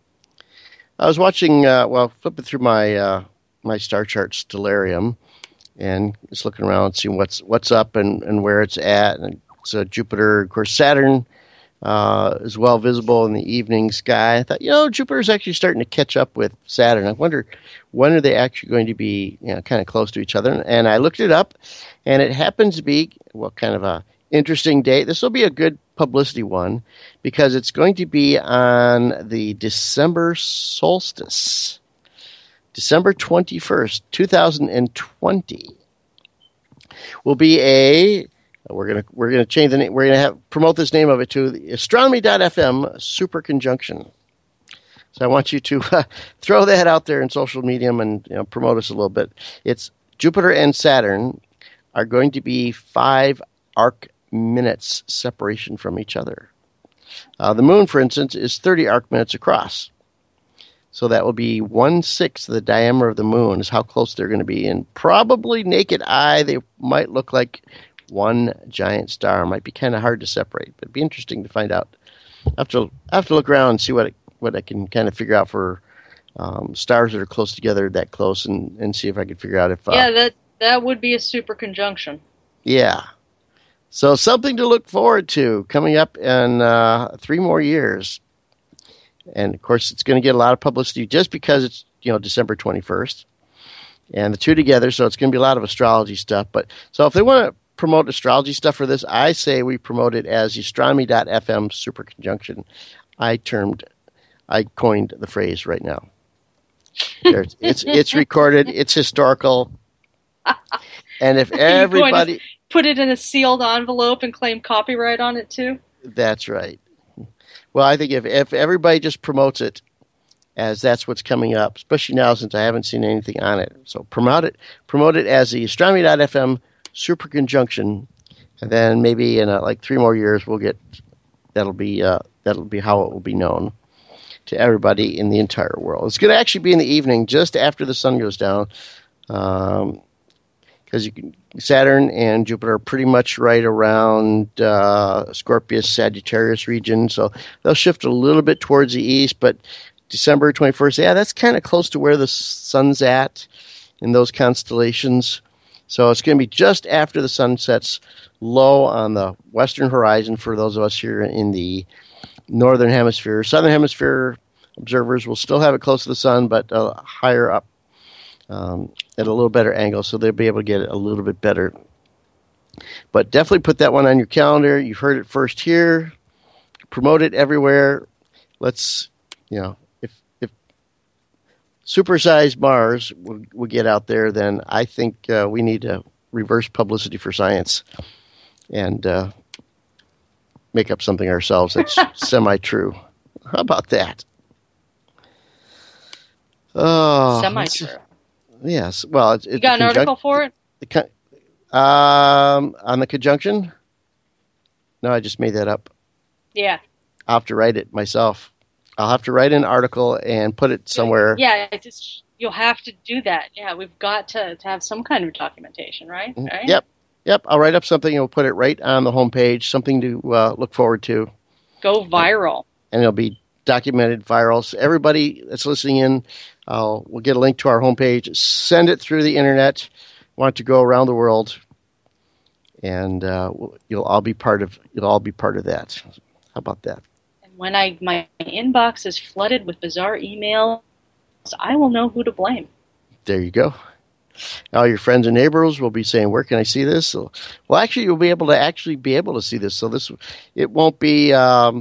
I was watching, flipping through my my star chart Stellarium, and just looking around, seeing what's up and where it's at. And it's Jupiter, of course. Saturn is well visible in the evening sky. I thought, Jupiter's actually starting to catch up with Saturn. I wonder when are they actually going to be, kind of close to each other. And I looked it up, and it happens to be kind of a interesting date. This will be a good publicity one because it's going to be on the December solstice, December 21st, 2020. Will be we're gonna change the name. We're gonna promote this name of it to the Astronomy.fm Super Conjunction. So I want you to throw that out there in social media and promote us a little bit. It's Jupiter and Saturn are going to be 5 arc minutes separation from each other. The moon, for instance, is 30 arc minutes across. So that will be 1/6 of the diameter of the moon is how close they're going to be. And probably naked eye, they might look like one giant star. It might be kind of hard to separate, but it'd be interesting to find out. I have to look around and see what I can kind of figure out for stars that are close together, that close, and see if I can figure out if... that would be a super conjunction. Yeah. So something to look forward to coming up in 3 more years. And, of course, it's going to get a lot of publicity just because it's, December 21st. And the two together, so it's going to be a lot of astrology stuff. So if they want to promote astrology stuff for this, I say we promote it as astronomy.fm super conjunction. I coined the phrase right now. It's recorded. It's historical. And if everybody... Put it in a sealed envelope and claim copyright on it, too? That's right. Well, I think if everybody just promotes it as that's what's coming up, especially now since I haven't seen anything on it. So promote it as the astronomy.fm super conjunction, and then maybe in 3 more years that'll be how it will be known to everybody in the entire world. It's going to actually be in the evening, just after the sun goes down, because Saturn and Jupiter are pretty much right around Scorpius, Sagittarius region, so they'll shift a little bit towards the east, but December 21st, that's kind of close to where the sun's at in those constellations. So it's going to be just after the sun sets low on the western horizon for those of us here in the northern hemisphere. Southern hemisphere observers will still have it close to the sun, but higher up at a little better angle, so they'll be able to get it a little bit better. But definitely put that one on your calendar. You've heard it first here. Promote it everywhere. Let's, if supersized Mars will get out there, then I think we need to reverse publicity for science and make up something ourselves that's semi-true. How about that? Semi-true. Yes. Well, you got an article for it? On the conjunction? No, I just made that up. Yeah. I'll have to write it myself. I'll have to write an article and put it somewhere. Yeah, you'll have to do that. Yeah, we've got to have some kind of documentation, right? Yep. I'll write up something and we'll put it right on the homepage, something to look forward to. Go viral. And it'll be documented viral. So everybody that's listening in, we'll get a link to our homepage. Send it through the internet. Want to go around the world, and you'll all be part of that. How about that? And when my inbox is flooded with bizarre emails, I will know who to blame. There you go. All your friends and neighbors will be saying, "Where can I see this?" So, well, actually, you'll be able to see this. So it won't be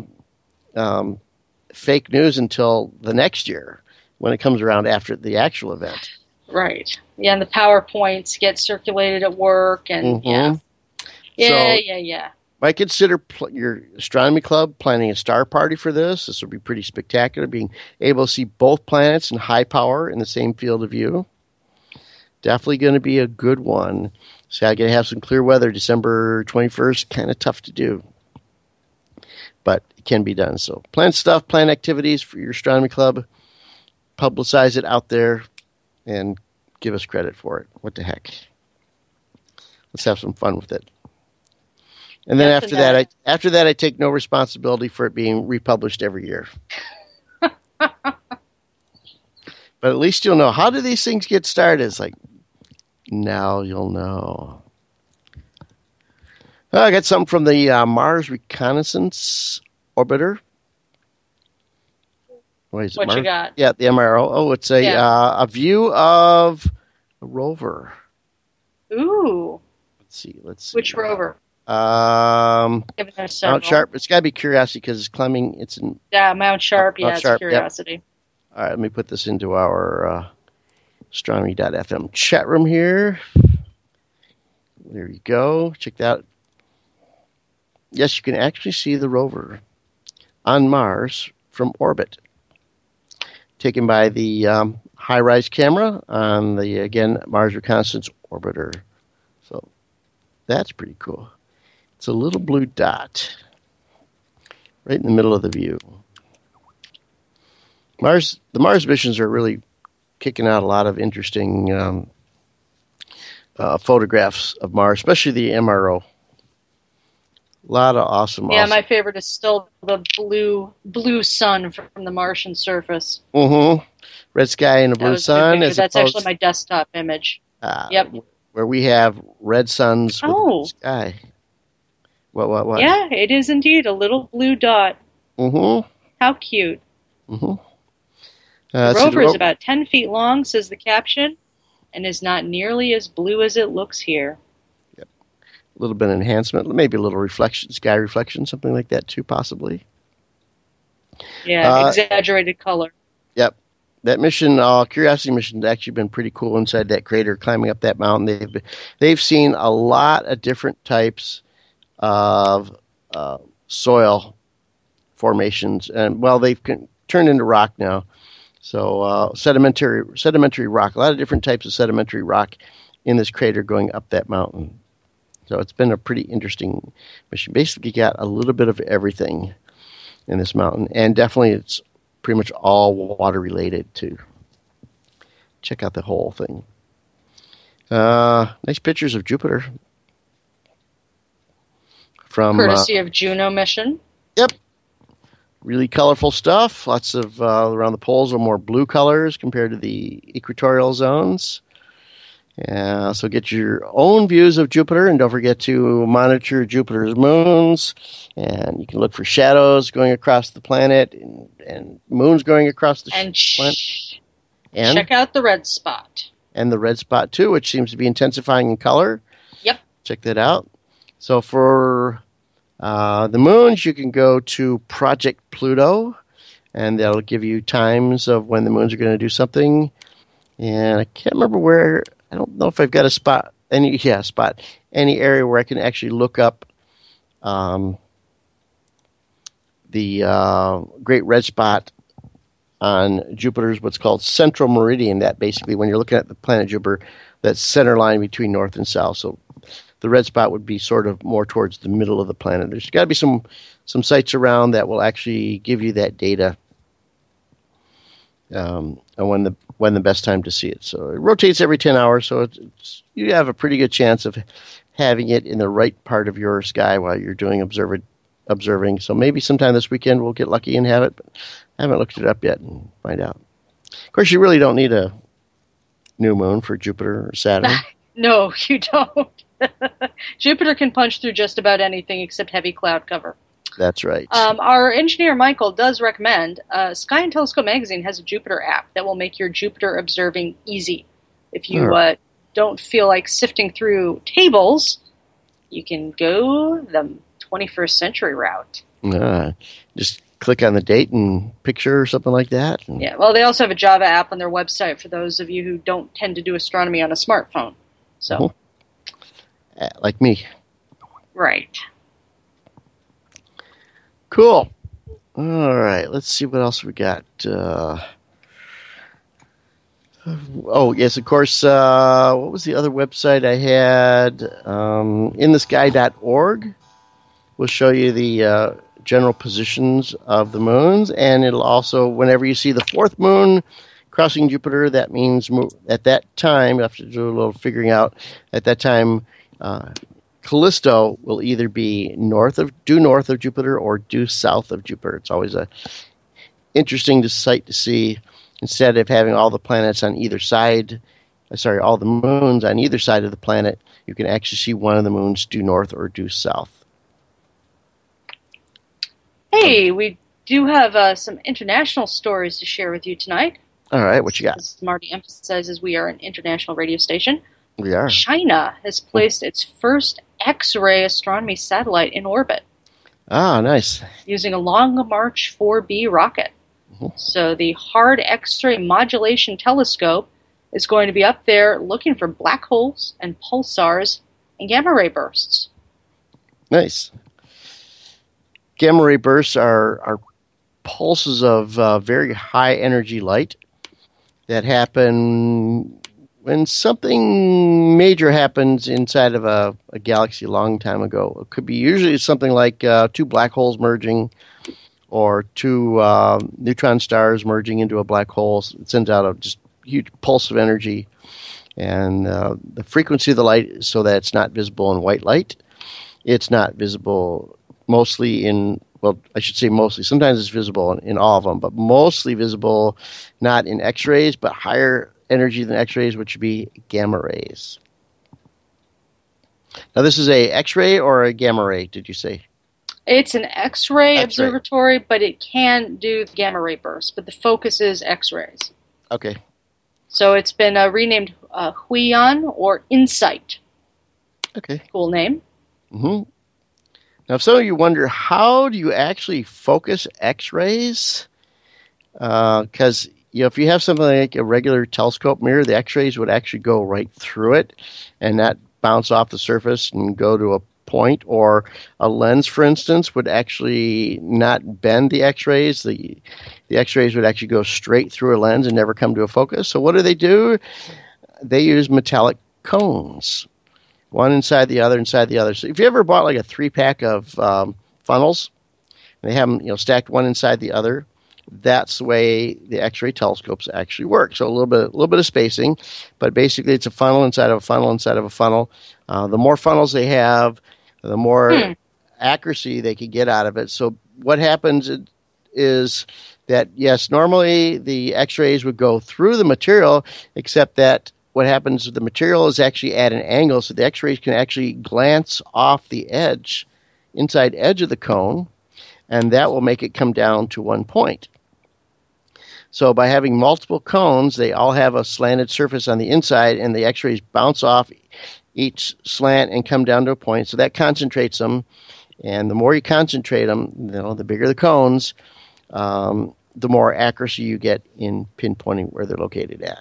fake news until the next year when it comes around after the actual event. Right. Yeah, and the PowerPoints get circulated at work, and yeah. Might consider your astronomy club planning a star party for this. This will be pretty spectacular, being able to see both planets in high power in the same field of view. Definitely going to be a good one. So I got to have some clear weather. December 21st, kind of tough to do, but it can be done. So plan stuff, plan activities for your astronomy club, publicize it out there, and give us credit for it. What the heck? Let's have some fun with it. And then after that, I take no responsibility for it being republished every year. But at least you'll know. How do these things get started? It's like, now you'll know. Oh, I got something from the Mars Reconnaissance Orbiter. What you got? Yeah, the MRO. Oh, it's a view of a rover. Ooh. Let's see. Which rover? Mount Sharp. It's got to be Curiosity because it's climbing. Mount Sharp. It's Curiosity. Yep. All right, let me put this into our astronomy.fm chat room here. There you go. Check that out. Yes, you can actually see the rover on Mars from orbit. taken by the HiRISE camera on the, again, Mars Reconnaissance Orbiter. So that's pretty cool. It's a little blue dot right in the middle of the view. The Mars missions are really kicking out a lot of interesting photographs of Mars, especially the MRO. A lot of awesome. Yeah, my favorite is still the blue sun from the Martian surface. Mm-hmm. Red sky and a blue sun. That's actually my desktop image. Yep. Where we have red suns with the sky. What? Yeah, it is indeed a little blue dot. Mm-hmm. How cute. Mm-hmm. The rover is about 10 feet long, says the caption, and is not nearly as blue as it looks here. Yep. A little bit of enhancement, maybe a little reflection, sky reflection, something like that too, possibly. Yeah, exaggerated color. Yep. That mission, Curiosity mission, has actually been pretty cool inside that crater, climbing up that mountain. They've seen a lot of different types of soil formations, and they've turned into rock now. So sedimentary rock, a lot of different types of sedimentary rock in this crater going up that mountain. So it's been a pretty interesting mission. Basically got a little bit of everything in this mountain, and definitely it's pretty much all water related too. Check out the whole thing. Nice pictures of Jupiter. From courtesy of Juno mission. Yep. Really colorful stuff. Lots of, around the poles are more blue colors compared to the equatorial zones. So get your own views of Jupiter, and don't forget to monitor Jupiter's moons. And you can look for shadows going across the planet and moons going across the planet. And check out the red spot. And the red spot, too, which seems to be intensifying in color. Yep. Check that out. So for the moons, you can go to Project Pluto, and that'll give you times of when the moons are going to do something. And I can't remember where. I don't know if I've got a spot. Any area where I can actually look up the Great Red Spot on Jupiter's what's called central meridian. That basically, when you're looking at the planet Jupiter, that center line between north and south. So the red spot would be sort of more towards the middle of the planet. There's got to be some sites around that will actually give you that data, and when the best time to see it. So it rotates every 10 hours, so you have a pretty good chance of having it in the right part of your sky while you're doing observing. So maybe sometime this weekend we'll get lucky and have it, but I haven't looked it up yet and find out. Of course, you really don't need a new moon for Jupiter or Saturn. No, you don't. Jupiter can punch through just about anything except heavy cloud cover. That's right. Our engineer Michael does recommend Sky and Telescope Magazine has a Jupiter app that will make your Jupiter observing easy. If you don't feel like sifting through tables, you can go the 21st century route. Just click on the date and picture or something like that. Yeah, well, they also have a Java app on their website for those of you who don't tend to do astronomy on a smartphone. So, like me. Right. Cool. All right, let's see what else we got. Yes, of course. What was the other website I had? InTheSky.org will show you the general positions of the moons, and it'll also, whenever you see the fourth moon crossing Jupiter, that means at that time, you have to do a little figuring out, at that time, Callisto will either be due north of Jupiter or due south of Jupiter. It's always a interesting sight to see. Instead of having all the planets on either side, all the moons on either side of the planet, you can actually see one of the moons due north or due south. Hey, we do have some international stories to share with you tonight. All right, what you got? As Marty emphasizes, we are an international radio station. We are. China has placed its first X-ray astronomy satellite in orbit. Ah, nice. Using a Long March 4B rocket. Mm-hmm. So the Hard X-ray Modulation Telescope is going to be up there looking for black holes and pulsars and gamma ray bursts. Nice. Gamma ray bursts are pulses of very high energy light that happen when something major happens inside of a galaxy a long time ago. It could be usually something like two black holes merging, or two neutron stars merging into a black hole. It sends out a just huge pulse of energy. And the frequency of the light is so that it's not visible in white light. It's not visible mostly in, well, I should say mostly. Sometimes it's visible in all of them, but mostly visible not in X-rays, but higher energy than X-rays, which would be gamma rays. Now, this is a X-ray or a gamma ray, did you say? It's an X-ray observatory, but it can do the gamma ray burst, but the focus is X-rays. Okay. So it's been renamed Huiyan or Insight. Okay. Cool name. Mm-hmm. Now, if some of you wonder, how do you actually focus X-rays? Because if you have something like a regular telescope mirror, the X-rays would actually go right through it and not bounce off the surface and go to a point. Or a lens, for instance, would actually not bend the X-rays. The X-rays would actually go straight through a lens and never come to a focus. So what do? They use metallic cones, one inside the other, inside the other. So if you ever bought like a 3-pack of funnels, and they have them stacked one inside the other, that's the way the X-ray telescopes actually work. So a little bit of spacing, but basically it's a funnel inside of a funnel inside of a funnel. The more funnels they have, the more accuracy they can get out of it. So what happens is that, yes, normally the X-rays would go through the material, except that what happens is the material is actually at an angle, so the X-rays can actually glance off the inside edge of the cone, and that will make it come down to one point. So by having multiple cones, they all have a slanted surface on the inside, and the X-rays bounce off each slant and come down to a point. So that concentrates them, and the more you concentrate them, the bigger the cones, the more accuracy you get in pinpointing where they're located at.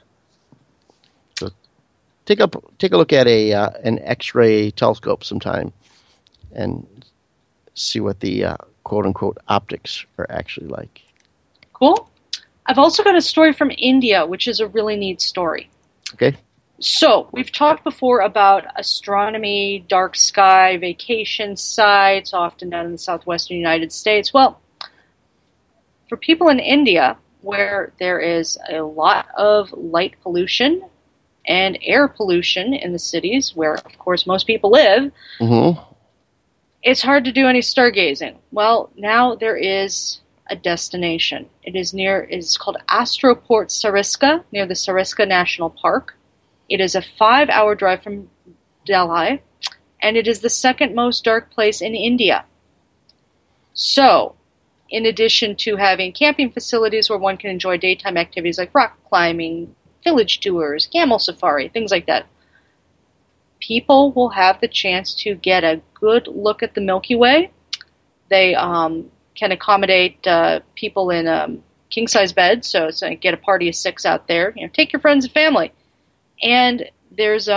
So take a look at an X-ray telescope sometime and see what the quote-unquote optics are actually like. Cool. I've also got a story from India, which is a really neat story. Okay. So, we've talked before about astronomy, dark sky, vacation sites, often down in the southwestern United States. Well, for people in India, where there is a lot of light pollution and air pollution in the cities, where, of course, most people live, it's hard to do any stargazing. Well, now there is a destination. It's called Astroport Sariska, near the Sariska National Park. It is a 5-hour drive from Delhi, and it is the second most dark place in India. So, in addition to having camping facilities where one can enjoy daytime activities like rock climbing, village tours, camel safari, things like that, people will have the chance to get a good look at the Milky Way. They can accommodate people in king-size beds, so it's get a party of 6 out there. Take your friends and family. And there's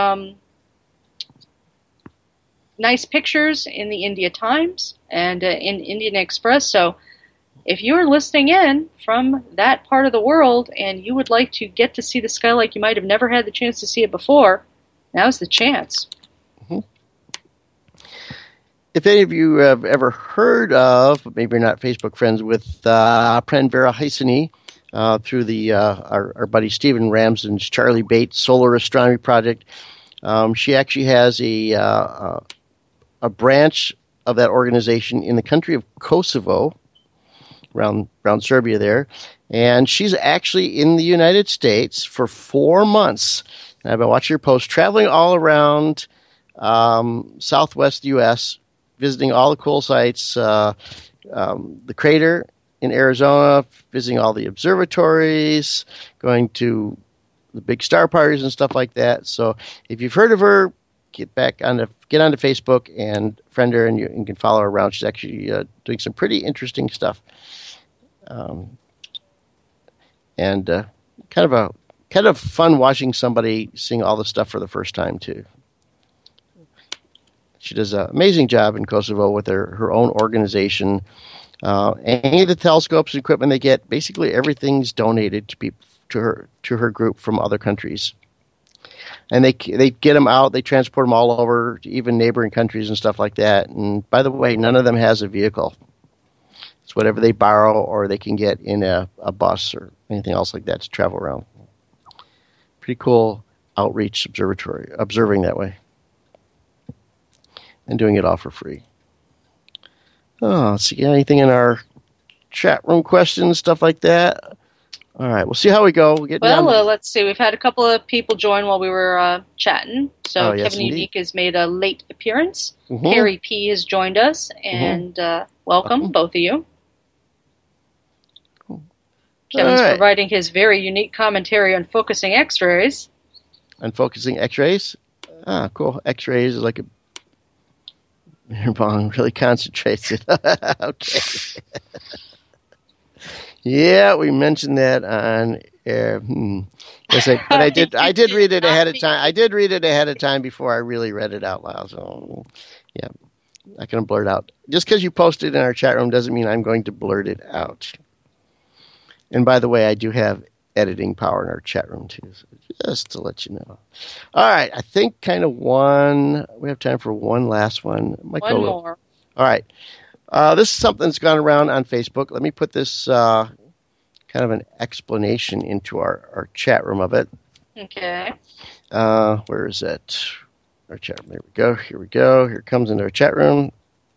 nice pictures in the India Times and in Indian Express. So if you're listening in from that part of the world and you would like to get to see the sky like you might have never had the chance to see it before, now's the chance. If any of you have ever heard of, but maybe you're not Facebook friends with Pranvera Haisani, through our buddy Stephen Ramsden's Charlie Bates Solar Astronomy Project. She actually has a branch of that organization in the country of Kosovo, around Serbia there, and she's actually in the United States for 4 months. And I've been watching her posts, traveling all around southwest U.S., visiting all the cool sites, the crater in Arizona, visiting all the observatories, going to the big star parties and stuff like that. So if you've heard of her, get onto Facebook and friend her, and you can follow her around. She's actually doing some pretty interesting stuff, and kind of fun watching somebody seeing all the stuff for the first time too. She does an amazing job in Kosovo with her own organization. Any of the telescopes and equipment they get, basically everything's donated to people to her group from other countries. And they get them out, they transport them all over, to even neighboring countries and stuff like that. And by the way, none of them has a vehicle. It's whatever they borrow or they can get in a bus or anything else like that to travel around. Pretty cool outreach observatory, observing that way. And doing it all for free. Oh, let's see, anything in our chat room questions, stuff like that? All right, we'll see how we go. Let's see. We've had a couple of people join while we were chatting. So yes, Kevin indeed. Unique has made a late appearance. Mm-hmm. Carrie P. has joined us, and welcome, both of you. Cool. Kevin's right. providing his very unique commentary on focusing X-rays. On focusing X-rays? Ah, cool. X-rays is like a... Your bong really concentrates it. Okay. Yeah, we mentioned that on air. Yes, but I did read it ahead of time. I did read it ahead of time before I really read it out loud. So, yeah, I can blurt out. Just because you posted in our chat room doesn't mean I'm going to blurt it out. And by the way, I do have editing power in our chat room too, so just to let you know. All right, I think we have time for one last one. One more. All right. This is something that's gone around on Facebook. Let me put this kind of an explanation into our chat room of it. Okay. Where is it? Our chat room. There we go. Here we go. Here it comes into our chat room.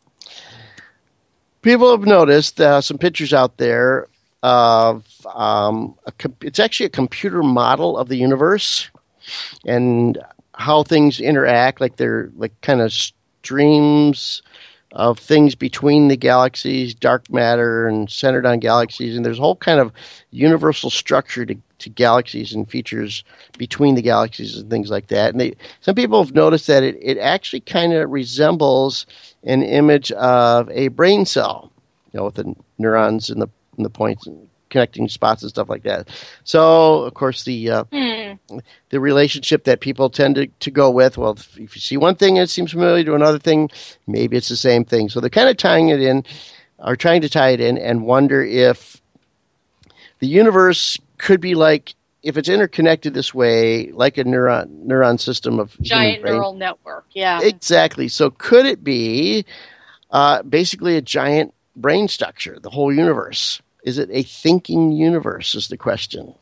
People have noticed some pictures out there of it's actually a computer model of the universe and how things interact, like they're like kind of streams of things between the galaxies, dark matter, and centered on galaxies. And there's a whole kind of universal structure to galaxies and features between the galaxies and things like that. And some people have noticed that it actually kind of resembles an image of a brain cell, with the neurons and the points and connecting spots and stuff like that. So, of course, the relationship that people tend to go with, well, if you see one thing and it seems familiar to another thing, maybe it's the same thing. So they're kind of tying it in, or trying to tie it in, and wonder if the universe could be like, if it's interconnected this way, like a neuron system of giant brain. Neural network, yeah. Exactly. So could it be basically a giant brain structure, the whole universe? Is it a thinking universe is the question.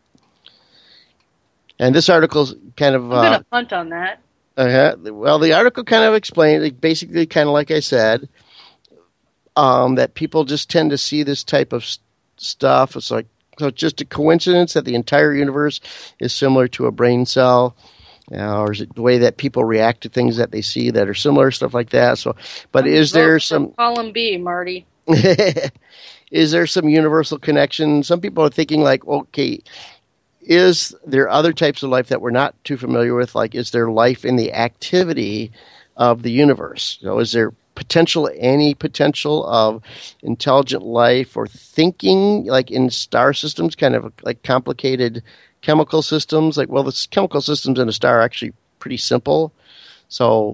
And this article's kind of... I'm going to punt on that. Well, the article kind of explained, basically kind of like I said, that people just tend to see this type of stuff. It's like, so it's just a coincidence that the entire universe is similar to a brain cell? Or is it the way that people react to things that they see that are similar, stuff like that? So, but is there some... Column B, Marty. Is there some universal connection? Some people are thinking like, okay, is there other types of life that we're not too familiar with? Like, is there life in the activity of the universe? Is there any potential of intelligent life or thinking, like in star systems, kind of like complicated chemical systems? Like, well, the chemical systems in a star are actually pretty simple. So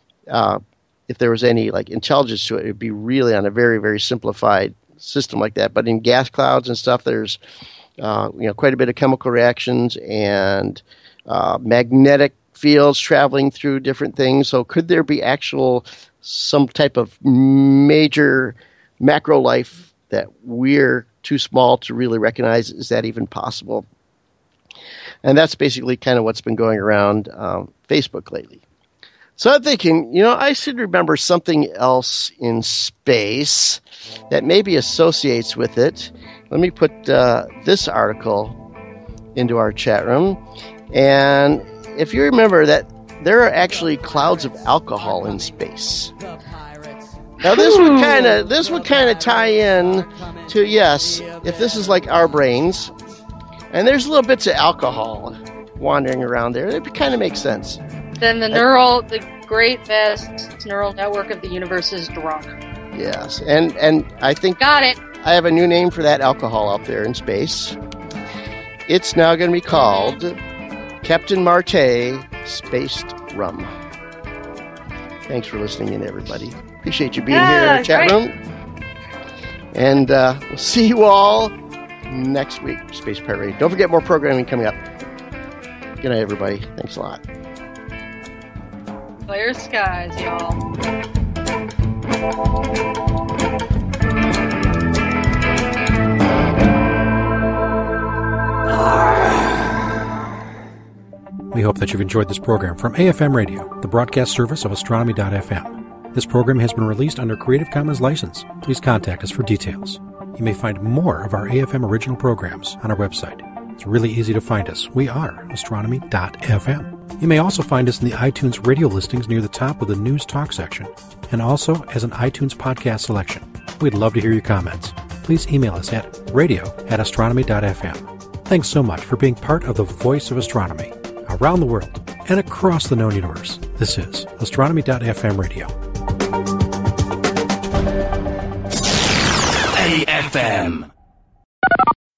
if there was any like intelligence to it, it would be really on a very, very simplified system like that. But in gas clouds and stuff, there's quite a bit of chemical reactions and magnetic fields traveling through different things. So could there be some type of major macro life that we're too small to really recognize? Is that even possible? And that's basically kind of what's been going around Facebook lately. So I'm thinking, I should remember something else in space that maybe associates with it. Let me put this article into our chat room. And if you remember that there are actually clouds of alcohol in space. Now this would kind of tie in to, yes, if this is like our brains, and there's little bits of alcohol wandering around there, it kind of makes sense. Then the great vast neural network of the universe is drunk. Yes, and I think... Got it. I have a new name for that alcohol out there in space. It's now going to be called Captain Marte Spaced Rum. Thanks for listening in, everybody. Appreciate you being here in our chat room. And we'll see you all next week, Space Pirate Radio. Don't forget more programming coming up. Good night, everybody. Thanks a lot. Clear skies, y'all. We hope that you've enjoyed this program from AFM Radio, the broadcast service of Astronomy.fm. This program has been released under Creative Commons license. Please contact us for details. You may find more of our AFM original programs on our website. It's really easy to find us. We are Astronomy.fm. You may also find us in the iTunes radio listings near the top of the News Talk section, and also as an iTunes podcast selection. We'd love to hear your comments. Please email us at radio@astronomy.fm. Thanks so much for being part of the voice of astronomy around the world and across the known universe. This is Astronomy.fm Radio. AFM.